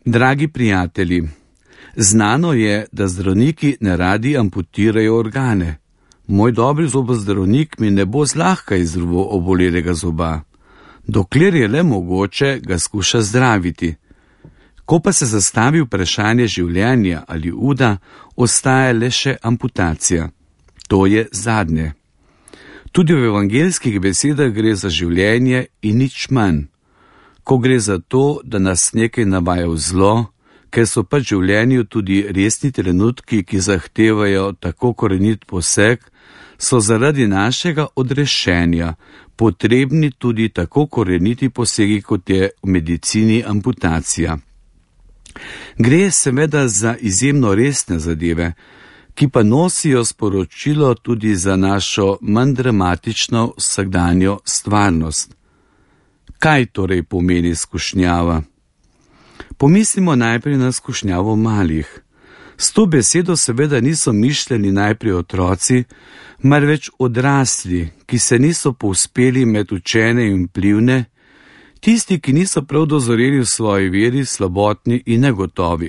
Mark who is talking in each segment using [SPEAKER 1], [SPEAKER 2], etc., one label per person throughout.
[SPEAKER 1] Dragi prijatelji, znano je, da zdravniki neradi amputirajo organe. Moj dobri zobozdravnik mi ne bo zlahka izruval obolelega zoba. Dokler je le mogoče, ga skuša zdraviti. Ko pa se zastavi vprašanje življenja ali uda, ostaja le še amputacija. To je zadnje. Tudi v evangeljskih besedah gre za življenje in nič manj. Ko gre za to, da nas nekaj navaja v zlo, ker so pač v življenju tudi resni trenutki, ki zahtevajo tako korenit poseg, so zaradi našega odrešenja potrebni tudi tako koreniti posegi, kot je v medicini amputacija. Gre seveda za izjemno resne zadeve, ki pa nosijo sporočilo tudi za našo manj dramatično vsakdanjo stvarnost. Kaj torej pomeni skušnjava? Pomislimo najprej na skušnjavo malih. S to besedo seveda niso mišljeni najprej otroci, marveč odrasli, ki se niso povzpeli med učene in vplivne, tisti, ki niso prav dozoreli v svoji veri, slabotni in negotovi.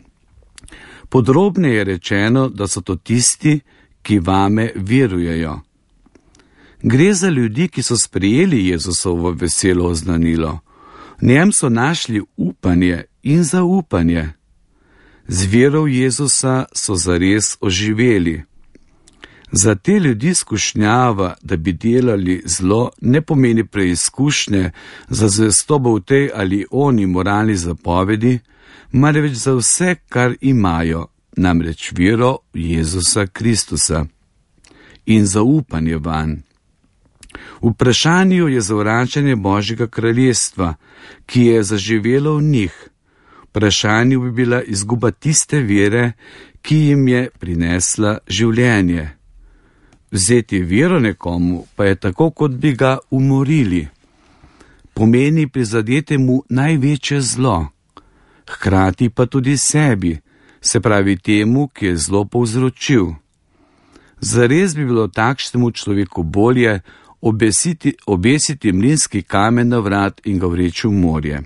[SPEAKER 1] Podrobneje je rečeno, da so to tisti, ki vame verujejo. Gre za ljudi, ki so sprejeli Jezusovo veselo oznanilo. V njem so našli upanje in zaupanje. Z vero v Jezusa so zares oživeli. Za te ljudi skušnjava, da bi delali zlo, ne pomeni preizkušnje za zvestobo v tej ali oni moralni zapovedi, marveč za vse, kar imajo, namreč vero v Jezusa Kristusa in zaupanje vanj. V vprašanju je zavračanje Božjega kraljestva, ki je zaživelo v njih. Vprašanju bi bila izguba tiste vere, ki jim je prinesla življenje. Vzeti vero nekomu pa je tako, kot bi ga umorili. Pomeni prizadeti mu največje zlo, hkrati pa tudi sebi, se pravi temu, ki je zlo povzročil. Zares bi bilo takšnemu človeku bolje obesiti mlinski kamen na vrat in ga vreči v morje.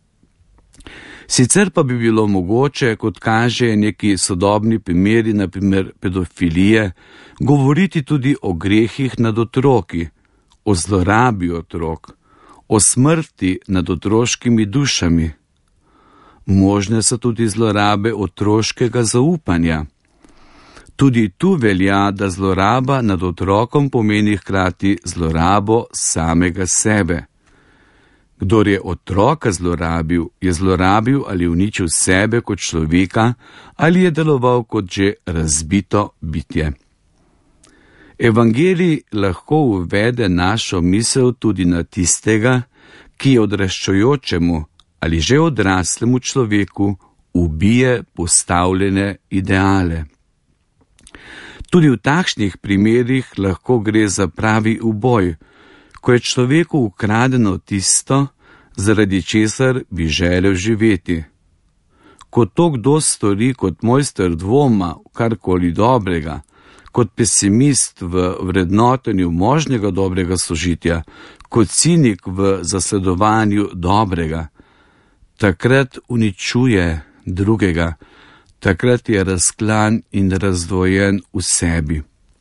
[SPEAKER 1] Sicer pa bi bilo mogoče, kot kaže neki sodobni primeri, naprimer pedofilije, govoriti tudi o grehih nad otroki, o zlorabi otrok, o smrti nad otroškimi dušami. Možne so tudi zlorabe otroškega zaupanja. Tudi tu velja, da zloraba nad otrokom pomeni hkrati zlorabo samega sebe. Kdor je otroka zlorabil, je zlorabil ali uničil sebe kot človeka ali je deloval kot že razbito bitje. Evangelij lahko uvede našo misel tudi na tistega, ki je odraščajočemu ali že odraslemu človeku ubije postavljene ideale. Tudi v takšnih primerih lahko gre za pravi uboj, ko je človeku ukradeno tisto, zaradi česar bi želel živeti. Ko to kdo stori kot mojster dvoma v karkoli dobrega, kot pesimist v vrednotenju možnega dobrega sožitja, kot cinik v zasledovanju dobrega, takrat uničuje drugega, takrat je razklan in razdvojen v sebi.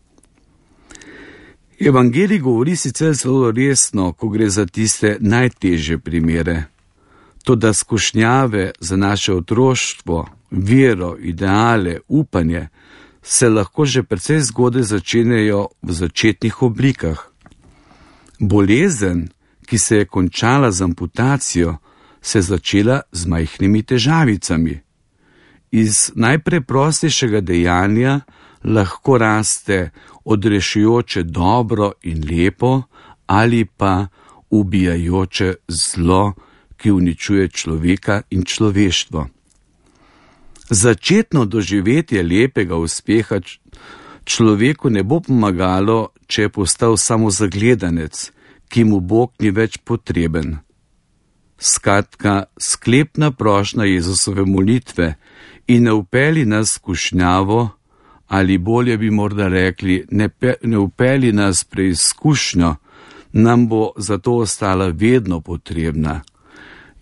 [SPEAKER 1] Evangelij govori sicer zelo resno, ko gre za tiste najtežje primere. Toda skušnjave za naše otroštvo, vero, ideale, upanje se lahko že precej zgodaj začenjajo v začetnih oblikah. Bolezen, ki se je končala z amputacijo, se je začela z majhnimi težavicami. Iz najpreprostejšega dejanja lahko raste odrešujoče dobro in lepo ali pa ubijajoče zlo, ki uničuje človeka in človeštvo. Začetno doživetje lepega uspeha človeku ne bo pomagalo, če je postal samo zagledanec, ki mu Bog ni več potreben. Skratka, sklepna prošnja Jezusove molitve in ne vpelji nas skušnjavo, ali bolje bi morda rekli, ne vpelji nas preizkušnjo, nam bo zato ostala vedno potrebna.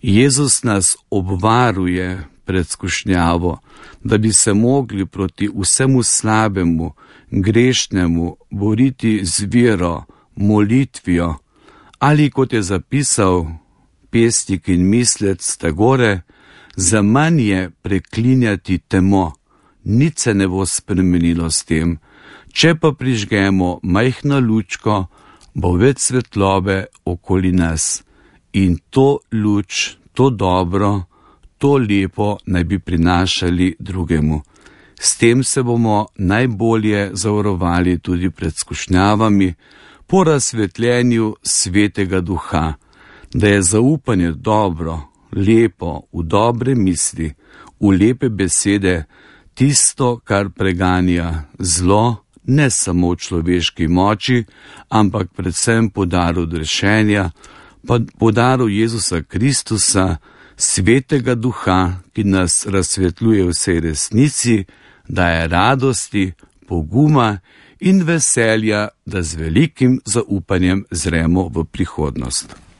[SPEAKER 1] Jezus nas obvaruje pred skušnjavo, da bi se mogli proti vsemu slabemu, grešnemu boriti z vero, molitvijo, ali kot je zapisal pesnik in mislec Tagore, za manj je preklinjati temo, nič se ne bo spremenilo s tem. Če pa prižgemo majhno lučko, bo več svetlobe okoli nas. In to luč, to dobro, to lepo naj bi prinašali drugemu. S tem se bomo najbolje zavarovali tudi pred skušnjavami po razsvetljenju Svetega Duha, da je zaupanje dobro, lepo, v dobre misli, v lepe besede, tisto, kar preganja zlo, ne samo v človeški moči, ampak predvsem po daru odrešenja, po daru Jezusa Kristusa, Svetega Duha, ki nas razsvetljuje vsej resnici, daje radosti, poguma in veselja, da z velikim zaupanjem zremo v prihodnost.